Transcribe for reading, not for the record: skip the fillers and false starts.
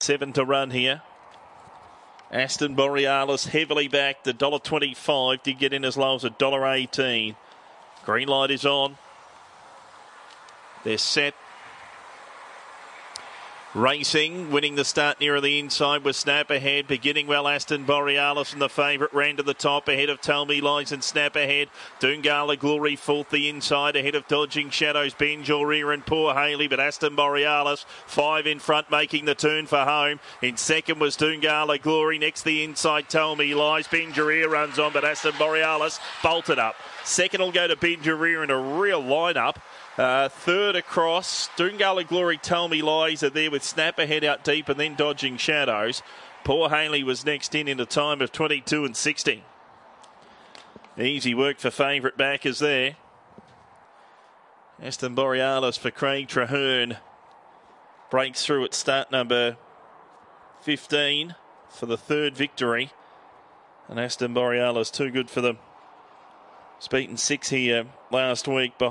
7 to run here. Aston Borealis heavily backed, $1.25. Did get in as low as $1.18. Green light is on. They're set. Racing, winning the start nearer the inside with Snap Ahead. Beginning well, Aston Borealis and the favourite ran to the top. Ahead of Tell Me Lies and Snap Ahead. Doongala Glory fourth the inside. Ahead of Dodging Shadows, Benjoria and Poor Haley. But Aston Borealis, 5 in front, making the turn for home. In second was Doongala Glory. Next the inside, Tell Me Lies. Benjoria runs on, but Aston Borealis bolted up. Second will go to Benjoria in a real lineup. Third across, Doongala Glory, Tell Me Lies are there with Snap Ahead out deep and then Dodging Shadows. Poor Haley was next in a time of 22 and 60. Easy work for favourite backers there. Aston Borealis for Craig Traherne. Breaks through at start number 15 for the third victory. And Aston Borealis too good for them. It's beaten 6 here last week.